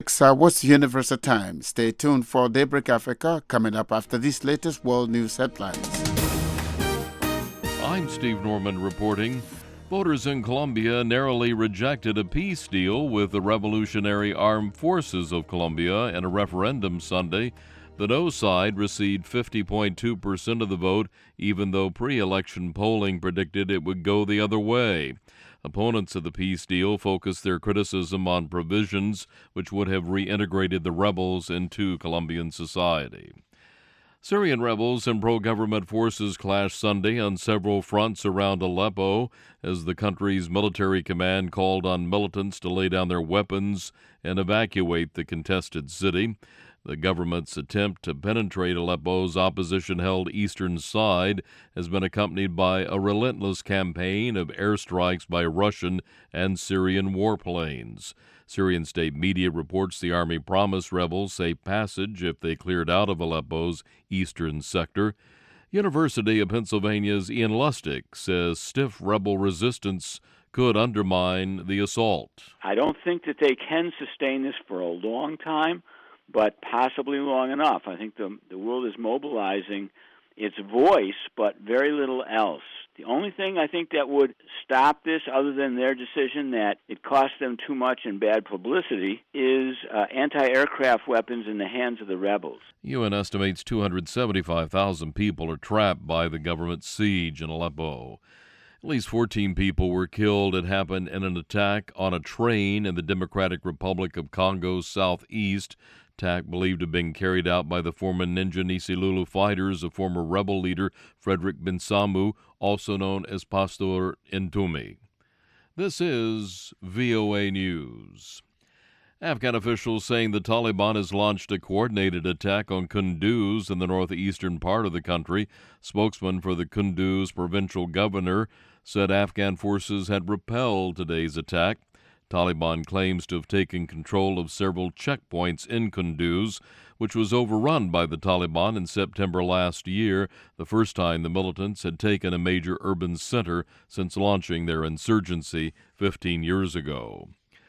What's Universal Time? Stay tuned for Daybreak Africa coming up after these latest world news headlines. I'm Steve Norman reporting. Voters in Colombia narrowly rejected a peace deal with the Revolutionary Armed Forces of Colombia in a referendum Sunday. The no side received 50.2% of the vote, even though pre-election polling predicted it would go the other way. Opponents of the peace deal focused their criticism on provisions which would have reintegrated the rebels into Colombian society. Syrian rebels and pro-government forces clashed Sunday on several fronts around Aleppo as the country's military command called on militants to lay down their weapons and evacuate the contested city. The government's attempt to penetrate Aleppo's opposition-held eastern side has been accompanied by a relentless campaign of airstrikes by Russian and Syrian warplanes. Syrian state media reports the army promised rebels safe passage if they cleared out of Aleppo's eastern sector. University of Pennsylvania's Ian Lustig says stiff rebel resistance could undermine the assault. I don't think that they can sustain this for a long time, but possibly long enough. I think the world is mobilizing its voice, but very little else. The only thing I think that would stop this, other than their decision that it cost them too much in bad publicity, is anti-aircraft weapons in the hands of the rebels. UN estimates 275,000 people are trapped by the government siege in Aleppo. At least 14 people were killed. It happened in an attack on a train in the Democratic Republic of Congo's southeast. Attack believed to have been carried out by the former Ninja Nisilulu fighters of former rebel leader Frederick Binsamu, also known as Pastor Ntumi. This is VOA News. Afghan officials saying the Taliban has launched a coordinated attack on Kunduz in the northeastern part of the country. Spokesman for the Kunduz provincial governor said Afghan forces had repelled today's attack. Taliban claims to have taken control of several checkpoints in Kunduz, which was overrun by the Taliban in September last year, the first time the militants had taken a major urban center since launching their insurgency 15 years ago.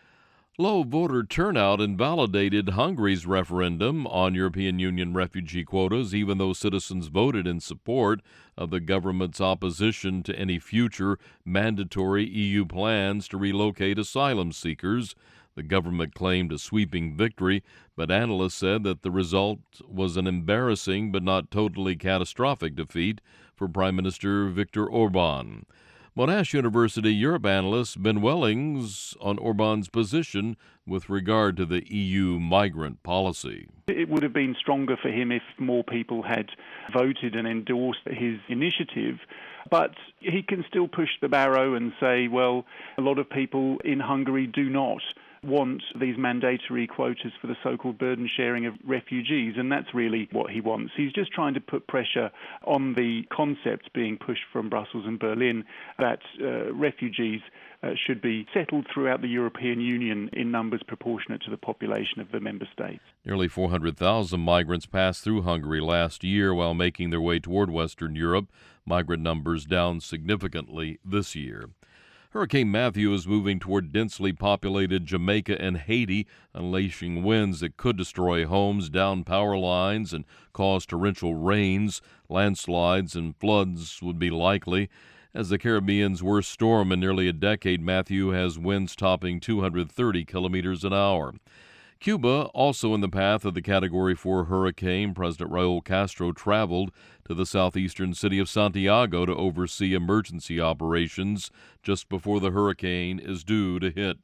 Low voter turnout invalidated Hungary's referendum on European Union refugee quotas, even though citizens voted in support of the government's opposition to any future mandatory EU plans to relocate asylum seekers. The government claimed a sweeping victory, but analysts said that the result was an embarrassing but not totally catastrophic defeat for Prime Minister Viktor Orban. Monash University Europe analyst Ben Wellings on Orban's position with regard to the EU migrant policy. It would have been stronger for him if more people had voted and endorsed his initiative. But he can still push the barrow and say, well, a lot of people in Hungary do not want these mandatory quotas for the so-called burden sharing of refugees, and that's really what he wants. He's just trying to put pressure on the concept being pushed from Brussels and Berlin that refugees should be settled throughout the European Union in numbers proportionate to the population of the member states. Nearly 400,000 migrants passed through Hungary last year while making their way toward Western Europe. Migrant numbers down significantly this year. Hurricane Matthew is moving toward densely populated Jamaica and Haiti, unleashing winds that could destroy homes, down power lines, and cause torrential rains. Landslides and floods would be likely. As the Caribbean's worst storm in nearly a decade, Matthew has winds topping 230 kilometers an hour. Cuba, also in the path of the Category 4 hurricane. President Raul Castro traveled to the southeastern city of Santiago to oversee emergency operations just before the hurricane is due to hit.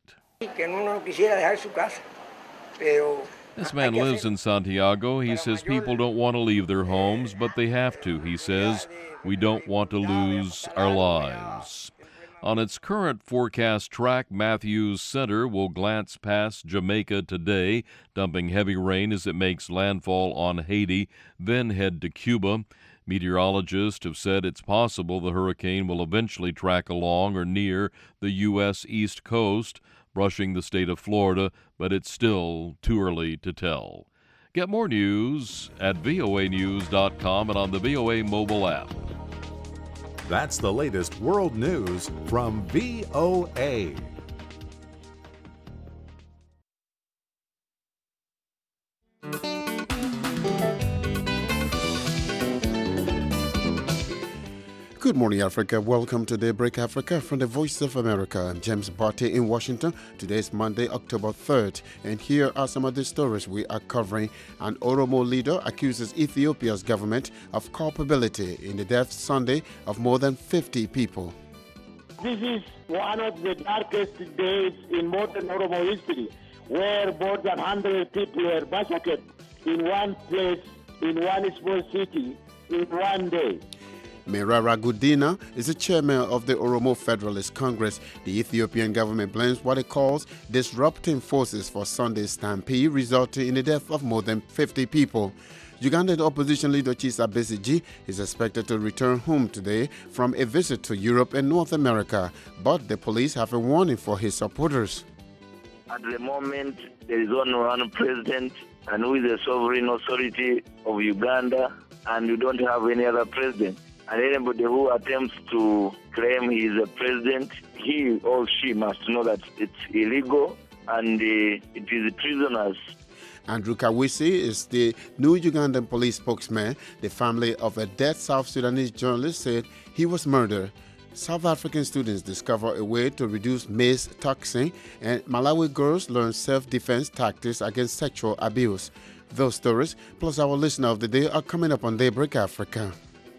This man lives in Santiago. He says people don't want to leave their homes, but they have to. He says, we don't want to lose our lives. On its current forecast track, Matthew's center will glance past Jamaica today, dumping heavy rain as it makes landfall on Haiti, then head to Cuba. Meteorologists have said it's possible the hurricane will eventually track along or near the U.S. East Coast, brushing the state of Florida, but it's still too early to tell. Get more news at voanews.com and on the VOA mobile app. That's the latest world news from VOA. Good morning, Africa. Welcome to Daybreak Africa from the Voice of America. I'm James Barty in Washington. Today is Monday, October 3rd, and here are some of the stories we are covering. An Oromo leader accuses Ethiopia's government of culpability in the death Sunday of more than 50 people. This is one of the darkest days in modern Oromo history, where more than 100 people were massacred in one place, in one small city, in one day. Merera Gudina is the chairman of the Oromo Federalist Congress. The Ethiopian government blames what it calls disrupting forces for Sunday's stampede, resulting in the death of more than 50 people. Ugandan opposition leader Kizza Besigye is expected to return home today from a visit to Europe and North America, but the police have a warning for his supporters. At the moment, there is only one president, and who is the sovereign authority of Uganda, and we don't have any other president. And anybody who attempts to claim he is a president, he or she must know that it's illegal and it is prisoners. Andrew Kawisi is the new Ugandan police spokesman. The family of a dead South Sudanese journalist said he was murdered. South African students discover a way to reduce maize toxin, and Malawi girls learn self-defense tactics against sexual abuse. Those stories, plus our listener of the day, are coming up on Daybreak Africa.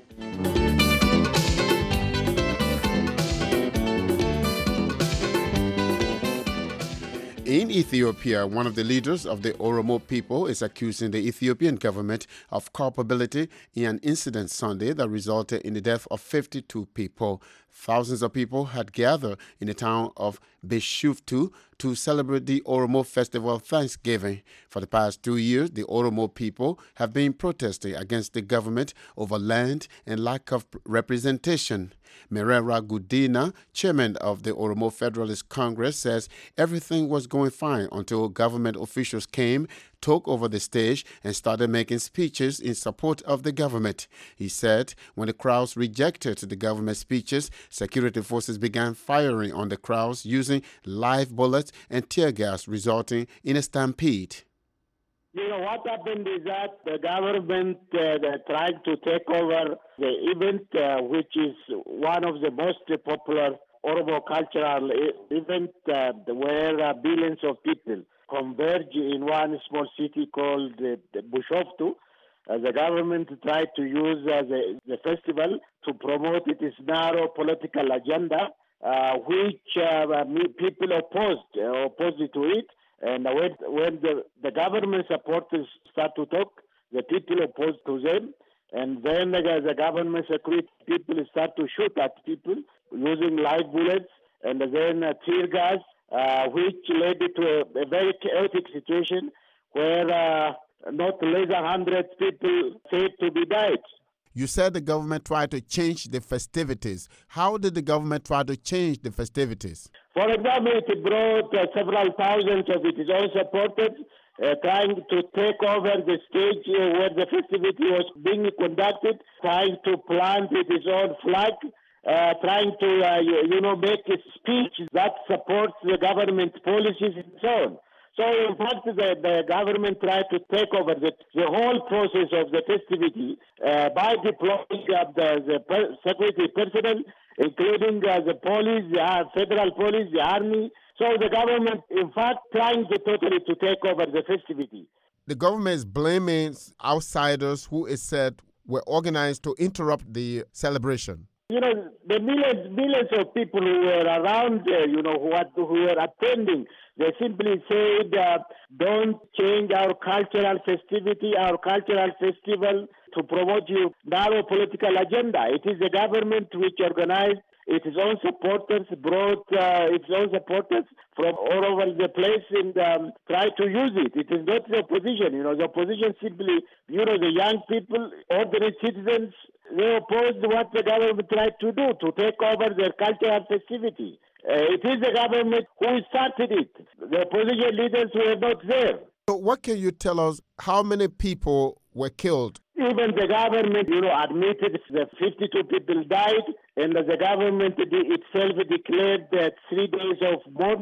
In Ethiopia, one of the leaders of the Oromo people is accusing the Ethiopian government of culpability in an incident Sunday that resulted in the death of 52 people. Thousands of people had gathered in the town of Bishoftu to celebrate the Oromo Festival of Thanksgiving. For the past 2 years, the Oromo people have been protesting against the government over land and lack of representation. Merera Gudina, chairman of the Oromo Federalist Congress, says everything was going fine until government officials came, took over the stage, and started making speeches in support of the government. He said when the crowds rejected the government speeches, security forces began firing on the crowds using live bullets and tear gas, resulting in a stampede. You know, what happened is that the government tried to take over the event, which is one of the most popular Oromo cultural event, where billions of people converge in one small city called Bishoftu. The government tried to use the festival to promote its narrow political agenda, which people opposed to it. And when the government supporters start to talk, the people oppose to them. And then the government security people start to shoot at people using live bullets and then tear gas, which led to a very chaotic situation where not less than 100 people said to be died. You said the government tried to change the festivities. How did the government try to change the festivities? For example, it brought several thousands of its own supporters trying to take over the stage where the festivity was being conducted, trying to plant its own flag, trying to make a speech that supports the government policies and so on. So, in fact, the government tried to take over the whole process of the festivity by deploying the security personnel, including the police, the federal police, the army. So the government, in fact, trying to totally to take over the festivity. The government is blaming outsiders who is said were organized to interrupt the celebration. You know, the millions of people who were around there, who were attending, they simply said, don't change our cultural festivity, our cultural festival to promote your narrow political agenda. It is the government which organized its own supporters, brought its own supporters from all over the place and tried to use it. It is not the opposition. The opposition simply, the young people, ordinary citizens, they opposed what the government tried to do, to take over their cultural festivity. It is the government who started it. The opposition leaders were not there. So what can you tell us? How many people were killed? Even the government, admitted that 52 people died, and the government itself declared that 3 days of mourning.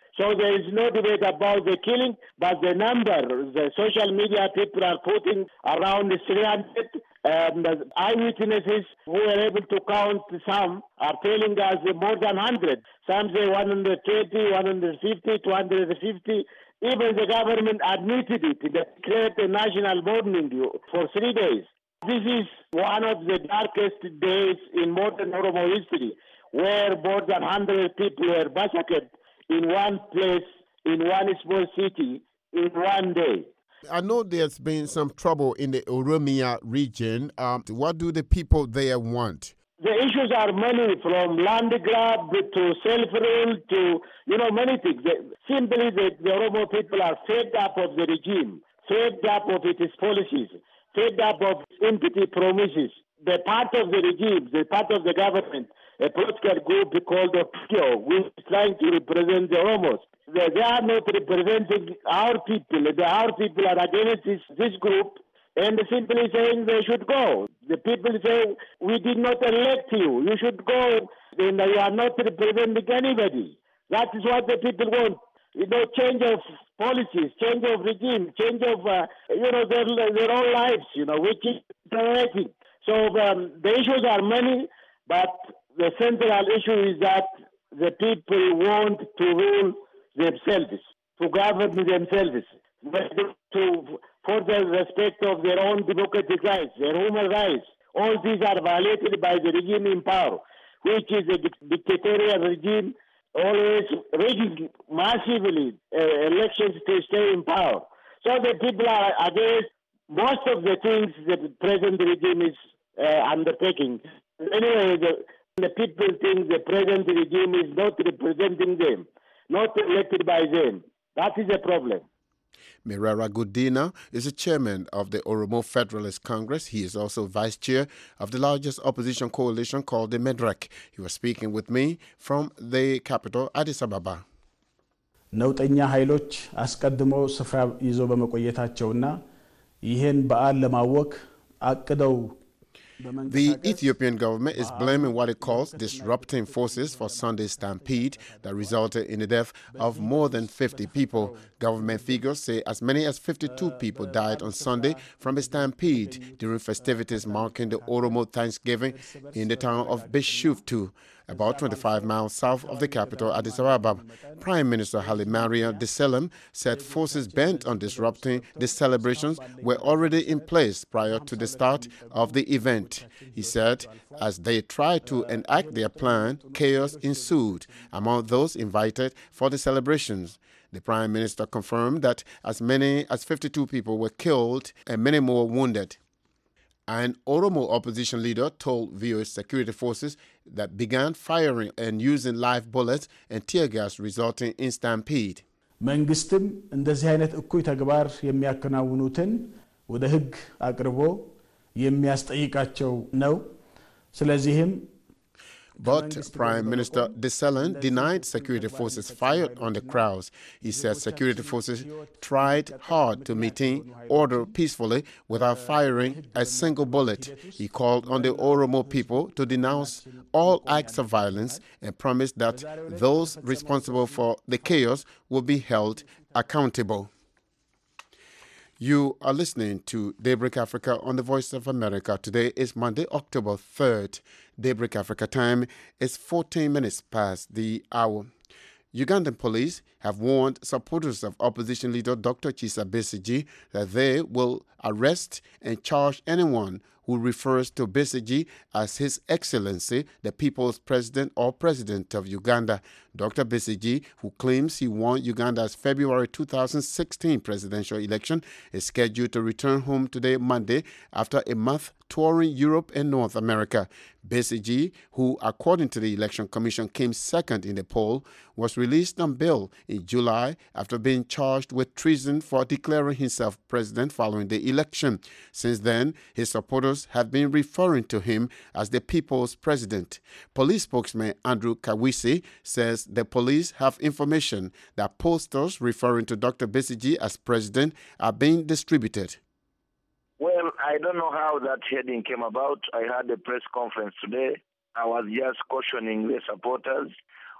So there is no debate about the killing, but the number, the social media people are putting around 300. The eyewitnesses who were able to count some are telling us more than 100. Some say 120, 150, 250. Even the government admitted it. They declared a national mourning for 3 days. This is one of the darkest days in modern Oromo history, where more than 100 people were massacred in one place, in one small city, in one day. I know there's been some trouble in the Oromia region. What do the people there want? The issues are many, from land grab to self-rule to, many things. Simply, the Oromo people are fed up of the regime, fed up of its policies, fed up of empty promises. The part of the regime, the part of the government, a political group called OPIO, which is trying to represent the Oromos. They are not representing our people. Our people are against this group and simply saying they should go. The people say, we did not elect you. You should go, and you are not representing anybody. That is what the people want. Change of policies, change of regime, change of, their own lives, which is generating. So the issues are many, but the central issue is that the people want to rule themselves, to govern themselves, for the respect of their own democratic rights, their human rights. All these are violated by the regime in power, which is a dictatorial regime, always rigging massively elections to stay in power. So the people are against most of the things that the present regime is undertaking. Anyway, the people think the present regime is not representing them, not elected by them. That is a problem. Merera Gudina is the chairman of the Oromo Federalist Congress. He is also vice chair of the largest opposition coalition called the MEDREC. He was speaking with me from the capital, Addis Ababa. ነውጠኛ ኃይሎች አስቀድመው ስፍራ ይዘው በመቆየታቸውና ይሄን በዓል ለማወክ አቅደው The Ethiopian government is blaming what it calls disrupting forces for Sunday's stampede that resulted in the death of more than 50 people. Government figures say as many as 52 people died on Sunday from a stampede during festivities marking the Oromo Thanksgiving in the town of Bishoftu, about 25 miles south of the capital, Addis Ababa. Prime Minister Hailemariam Desalegn said forces bent on disrupting the celebrations were already in place prior to the start of the event. He said as they tried to enact their plan, chaos ensued among those invited for the celebrations. The Prime Minister confirmed that as many as 52 people were killed and many more wounded. An Oromo opposition leader told VOA security forces that began firing and using live bullets and tear gas resulting in stampede. መንግስትም እንደዚህ አይነት እኩይ ተግባር የሚያከናውኑትን ወደ ህግ አቅርቦ የሚያስጠይቃቸው ነው። ስለዚህም But Prime Minister Desalegn denied security forces fired on the crowds. He said security forces tried hard to maintain order peacefully without firing a single bullet. He called on the Oromo people to denounce all acts of violence and promised that those responsible for the chaos will be held accountable. You are listening to Daybreak Africa on the Voice of America. Today is Monday, October 3rd. Daybreak Africa time is 14 minutes past the hour. Ugandan police have warned supporters of opposition leader Dr. Kizza Besigye that they will arrest and charge anyone who refers to Besigye as His Excellency, the People's President or President of Uganda. Dr. Besigye, who claims he won Uganda's February 2016 presidential election, is scheduled to return home today, Monday, after a month touring Europe and North America. Besigye, who, according to the Election Commission, came second in the poll, was released on bail in July after being charged with treason for declaring himself president following the election. Since then, his supporters have been referring to him as the People's President. Police spokesman Andrew Kawisi says the police have information that posters referring to Dr. Besigye as president are being distributed. Well, I don't know how that heading came about. I had a press conference today. I was just cautioning the supporters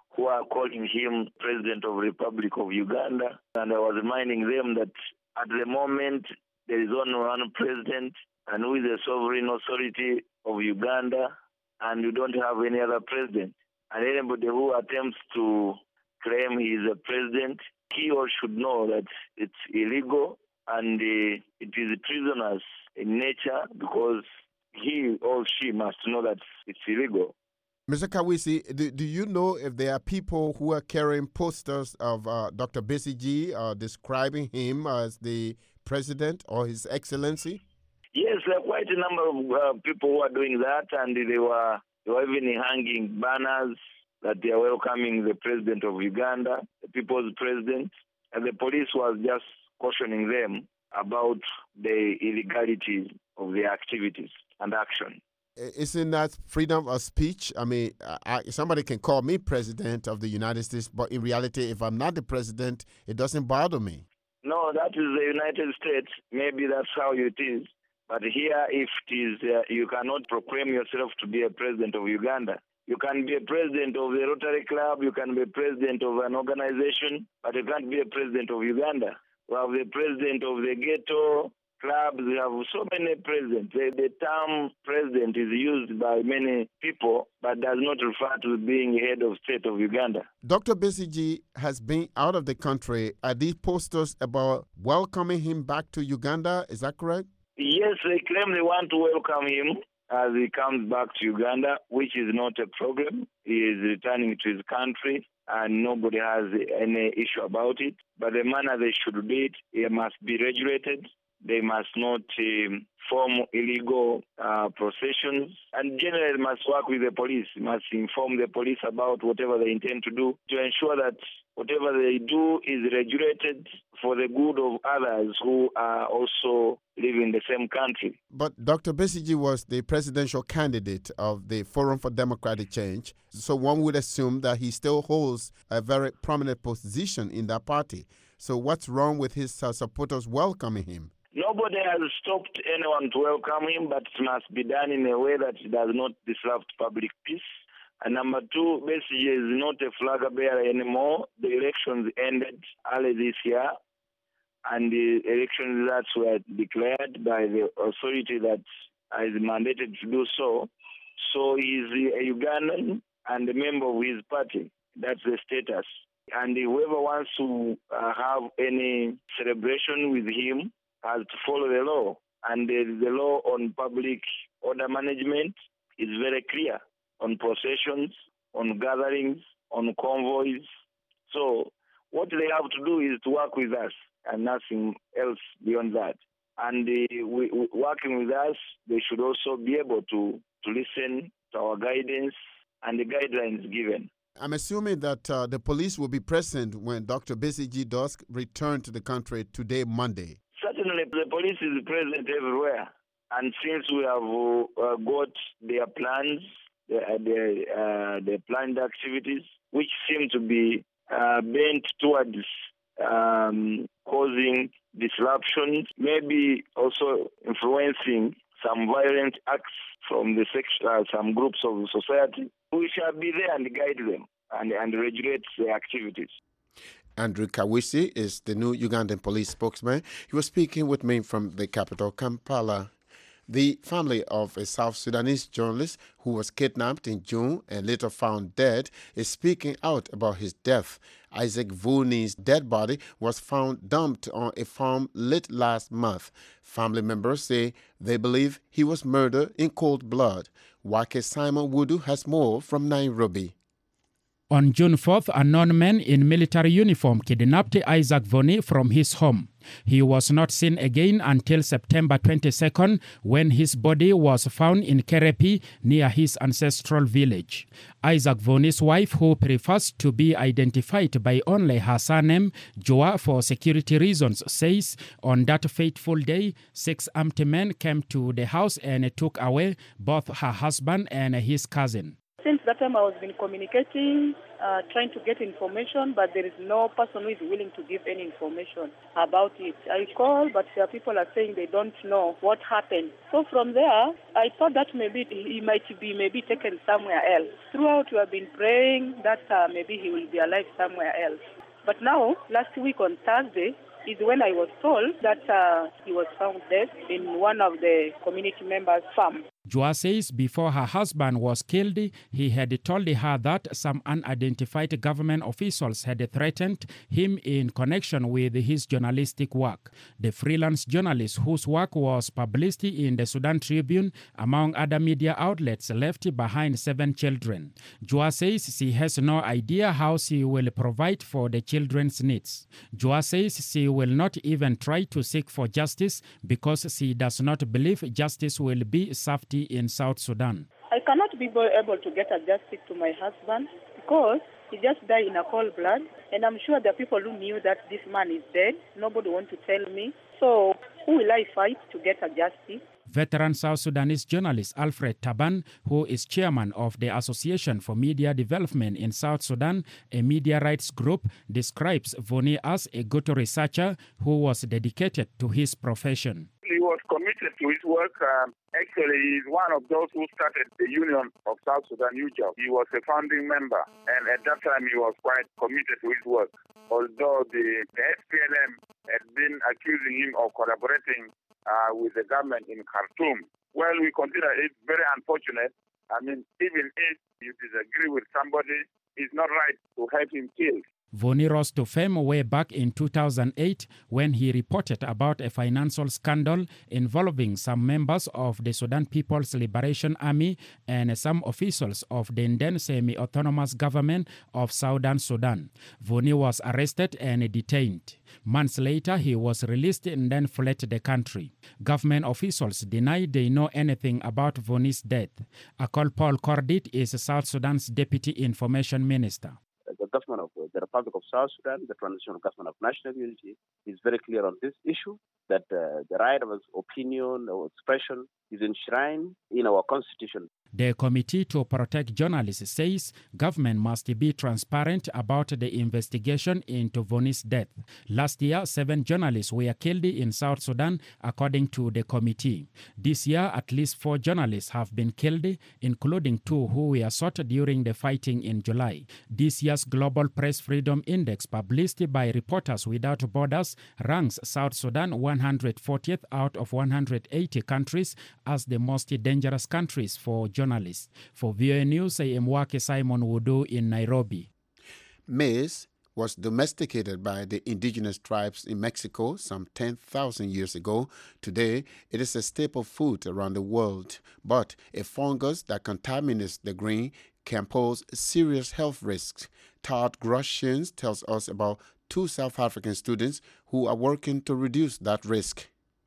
who are calling him President of the Republic of Uganda. And I was reminding them that at the moment there is only one president, and who is the sovereign authority of Uganda, and you don't have any other president. And anybody who attempts to claim he is a president, he or should know that it's illegal and it is treasonous in nature, because he or she must know that it's illegal. Mr. Kawisi, do you know if there are people who are carrying posters of Dr. Besigye describing him as the president or His Excellency? Yes, there are quite a number of people who are doing that, and they were even hanging banners that they are welcoming the president of Uganda, the people's president, and the police was just cautioning them about the illegality of their activities and action. Isn't that freedom of speech? I mean, somebody can call me president of the United States, but in reality, if I'm not the president, it doesn't bother me. No, that is the United States. Maybe that's how it is. But here, if it is, you cannot proclaim yourself to be a president of Uganda. You can be a president of the Rotary Club, you can be a president of an organization, but you can't be a president of Uganda. We have the president of the ghetto clubs, we have so many presidents. The term president is used by many people, but does not refer to being head of state of Uganda. Dr. Besigye has been out of the country. Are these posters about welcoming him back to Uganda? Is that correct? Yes, they claim they want to welcome him as he comes back to Uganda, which is not a problem. He is returning to his country, and nobody has any issue about it. But the manner they should do it, it must be regulated. They must not form illegal processions, and generally must work with the police, must inform the police about whatever they intend to do to ensure that whatever they do is regulated for the good of others who are also living in the same country. But Dr. Besigye was the presidential candidate of the Forum for Democratic Change, so one would assume that he still holds a very prominent position in that party. So what's wrong with his supporters welcoming him? Nobody has stopped anyone to welcome him, but it must be done in a way that does not disrupt public peace. And number two, Besigye is not a flag bearer anymore. The elections ended early this year, and the election results were declared by the authority that is mandated to do so. So he is a Ugandan and a member of his party. That's the status. And whoever wants to have any celebration with him has to follow the law. And the law on public order management is very clear on processions, on gatherings, on convoys. So what they have to do is to work with us and nothing else beyond that. And working with us, they should also be able to listen to our guidance and the guidelines given. I'm assuming that the police will be present when Dr. Besigye does return to the country today, Monday. Certainly, the police is present everywhere. And since we have got their plans, their planned activities, which seem to be bent towards causing disruptions, maybe also influencing some violent acts from the some groups of society, we shall be there and guide them and regulate their activities. Andrew Kawisi is the new Ugandan police spokesman. He was speaking with me from the capital, Kampala. The family of a South Sudanese journalist who was kidnapped in June and later found dead is speaking out about his death. Isaac Vuni's dead body was found dumped on a farm late last month. Family members say they believe he was murdered in cold blood. Wake Simon Wudu has more from Nairobi. On June 4th, a non-man in military uniform kidnapped Isaac Vuni from his home. He was not seen again until September 22nd, when his body was found in Kerepi near his ancestral village. Isaac Vuni's wife, who prefers to be identified by only her surname, Joa, for security reasons, says on that fateful day, 6 armed men came to the house and took away both her husband and his cousin. Since that time, I was been communicating, trying to get information, but there is no person who is willing to give any information about it. I call, but people are saying they don't know what happened. So from there, I thought that maybe he might be taken somewhere else. Throughout, we have been praying that maybe he will be alive somewhere else. But now, last week on Thursday, is when I was told that he was found dead in one of the community members' farm. Joa says before her husband was killed, he had told her that some unidentified government officials had threatened him in connection with his journalistic work. The freelance journalist whose work was published in the Sudan Tribune, among other media outlets, left behind 7 children. Joa says she has no idea how she will provide for the children's needs. Joa says she will not even try to seek for justice because she does not believe justice will be served in South Sudan. I cannot be able to get a justice to my husband because he just died in a cold blood, and I'm sure there are people who knew that this man is dead. Nobody wants to tell me. So who will I fight to get a justice? Veteran South Sudanese journalist Alfred Taban, who is chairman of the Association for Media Development in South Sudan, a media rights group, describes Voni as a good researcher who was dedicated to his profession. He was committed to his work. Actually, he's one of those who started the Union of South Sudan, UJOP. He was a founding member, and at that time he was quite committed to his work. Although the SPLM had been accusing him of collaborating with the government in Khartoum. Well, we consider it very unfortunate. I mean, even if you disagree with somebody, it's not right to have him killed. Voni rose to fame way back in 2008 when he reported about a financial scandal involving some members of the Sudan People's Liberation Army and some officials of the then semi-autonomous government of Southern Sudan. Voni was arrested and detained. Months later, he was released and then fled the country. Government officials denied they know anything about Voni's death. Akol Paul Kordit is South Sudan's Deputy Information Minister. The government of the Republic of South Sudan, the transitional government of national unity, is very clear on this issue, that the right of opinion or expression is enshrined in our constitution. The Committee to Protect Journalists says government must be transparent about the investigation into Voni's death. Last year, 7 journalists were killed in South Sudan, according to the committee. This year, at least 4 journalists have been killed, including 2 who were shot during the fighting in July. This year's Global Press Freedom Index, published by Reporters Without Borders, ranks South Sudan 140th out of 180 countries as the most dangerous countries for journalists. For VOA News, I am Wake Simon Wudu in Nairobi. Maize was domesticated by the indigenous tribes in Mexico some 10,000 years ago. Today, it is a staple food around the world, but a fungus that contaminates the grain can pose serious health risks. Todd Groshins tells us about 2 South African students who are working to reduce that risk.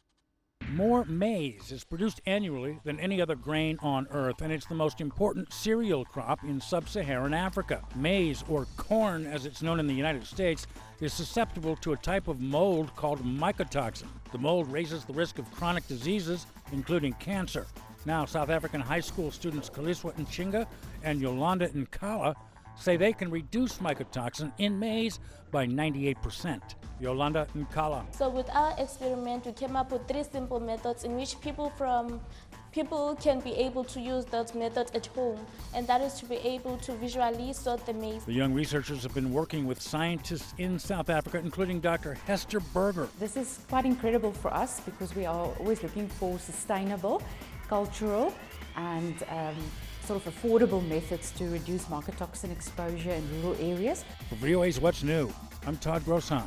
More maize is produced annually than any other grain on Earth, and it's the most important cereal crop in sub-Saharan Africa. Maize, or corn as it's known in the United States, is susceptible to a type of mold called mycotoxin. The mold raises the risk of chronic diseases, including cancer. Now, South African high school students Kaliswa Nchinga and Yolanda Nkala say they can reduce mycotoxin in maize by 98%. Yolanda Nkala. So with our experiment, we came up with 3 simple methods in which people can be able to use those methods at home, and that is to be able to visually sort the maize. The young researchers have been working with scientists in South Africa, including Dr. Hester Berger. This is quite incredible for us because we are always looking for sustainable, cultural, and sort of affordable methods to reduce mycotoxin exposure in rural areas. For VOA's What's New, I'm Todd Groshans.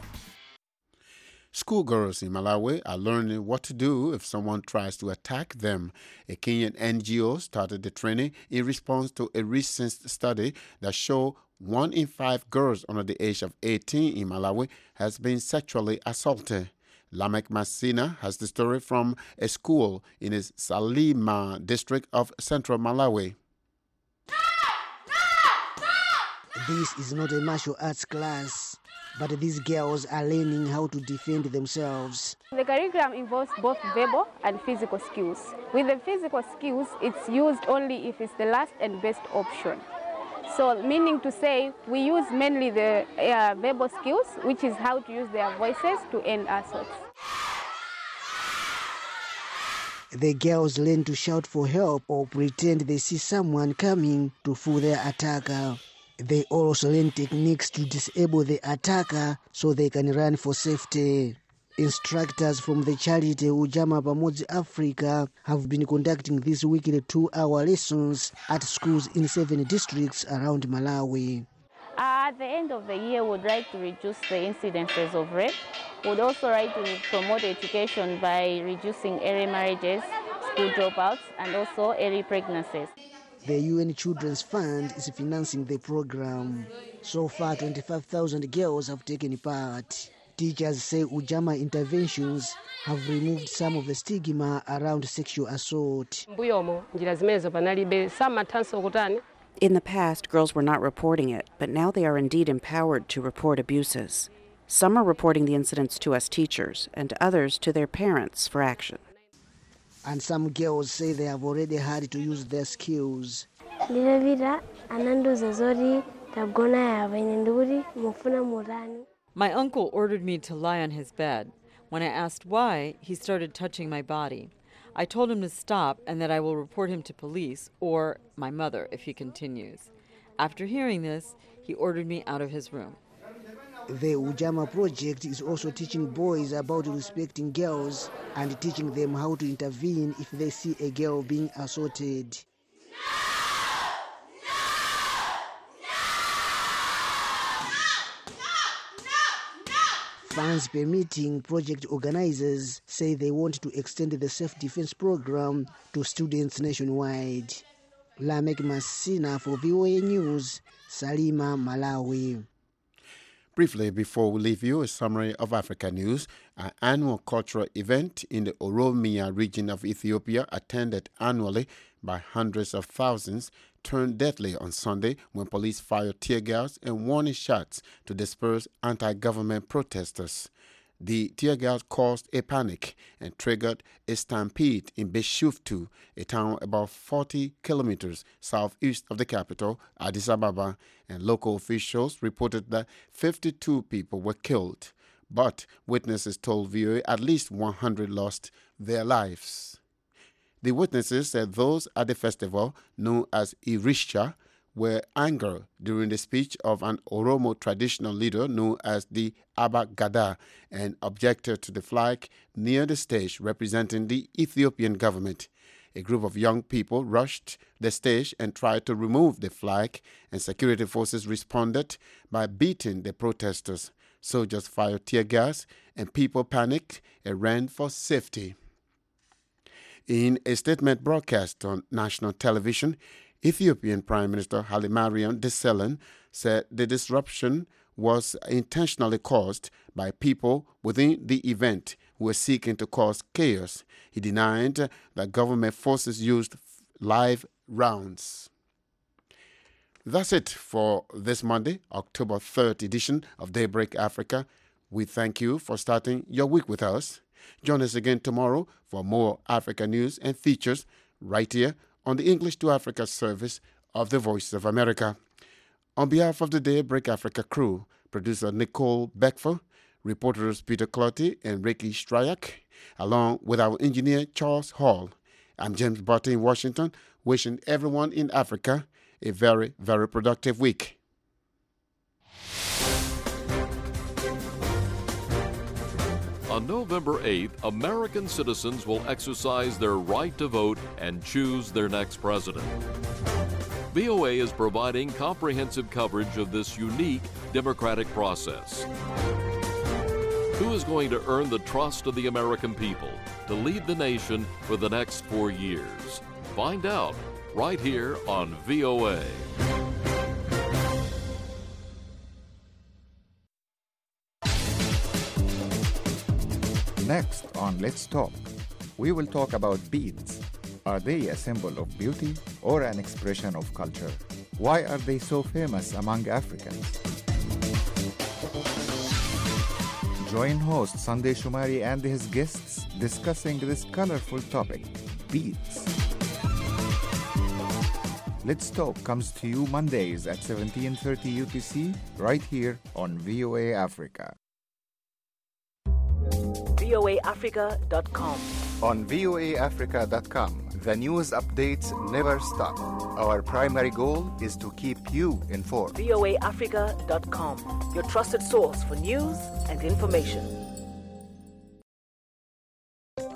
Schoolgirls in Malawi are learning what to do if someone tries to attack them. A Kenyan NGO started the training in response to a recent study that showed 1 in 5 girls under the age of 18 in Malawi has been sexually assaulted. Lamek Masina has the story from a school in his Salima district of central Malawi. This is not a martial arts class. But these girls are learning how to defend themselves. The curriculum involves both verbal and physical skills. With the physical skills, it's used only if it's the last and best option. So meaning to say, we use mainly the verbal skills, which is how to use their voices to end assaults. The girls learn to shout for help or pretend they see someone coming to fool their attacker. They also learn techniques to disable the attacker so they can run for safety. Instructors from the charity Ujama Pamoja Africa have been conducting these weekly 2-hour lessons at schools in 7 districts around Malawi. At the end of the year, we would like to reduce the incidences of rape. We would also like to promote education by reducing early marriages, school dropouts, and also early pregnancies. The UN Children's Fund is financing the program. So far, 25,000 girls have taken part. Teachers say Ujama interventions have removed some of the stigma around sexual assault. In the past, girls were not reporting it, but now they are indeed empowered to report abuses. Some are reporting the incidents to us teachers, and others to their parents for action. And some girls say they have already had to use their skills. My uncle ordered me to lie on his bed. When I asked why, he started touching my body. I told him to stop and that I will report him to police or my mother if he continues. After hearing this, he ordered me out of his room. The Ujama project is also teaching boys about respecting girls and teaching them how to intervene if they see a girl being assaulted. Funds permitting, project organizers say they want to extend the self-defense program to students nationwide. Lamek Masina for VOA News, Salima, Malawi. Briefly, before we leave you, a summary of Africa news. An annual cultural event in the Oromia region of Ethiopia, attended annually by hundreds of thousands, turned deadly on Sunday when police fired tear gas and warning shots to disperse anti-government protesters. The tear gas caused a panic and triggered a stampede in Bishoftu, a town about 40 kilometers southeast of the capital, Addis Ababa, and local officials reported that 52 people were killed. But witnesses told VOA at least 100 lost their lives. The witnesses said those at the festival, known as Irisha, were angered during the speech of an Oromo traditional leader known as the Abba Gada and objected to the flag near the stage representing the Ethiopian government. A group of young people rushed the stage and tried to remove the flag, and security forces responded by beating the protesters. Soldiers fired tear gas and people panicked and ran for safety. In a statement broadcast on national television, Ethiopian Prime Minister Hailemariam Desalegn said the disruption was intentionally caused by people within the event who were seeking to cause chaos. He denied that government forces used live rounds. That's it for this Monday, October 3rd edition of Daybreak Africa. We thank you for starting your week with us. Join us again tomorrow for more Africa news and features right here on the English to Africa service of the Voice of America. On behalf of the Daybreak Africa crew, producer Nicole Beckfer, reporters Peter Clotty and Ricky Stryak, along with our engineer Charles Hall, I'm James Barton in Washington, wishing everyone in Africa a very, very productive week. On November 8th, American citizens will exercise their right to vote and choose their next president. VOA is providing comprehensive coverage of this unique democratic process. Who is going to earn the trust of the American people to lead the nation for the next 4 years? Find out right here on VOA. Next on Let's Talk, we will talk about beads. Are they a symbol of beauty or an expression of culture? Why are they so famous among Africans? Join host Sunday Shumari and his guests discussing this colorful topic, beads. Let's Talk comes to you Mondays at 17:30 UTC, right here on VOA Africa. voaafrica.com. On voaafrica.com, the news updates never stop. Our primary goal is to keep you informed. voaafrica.com, your trusted source for news and information.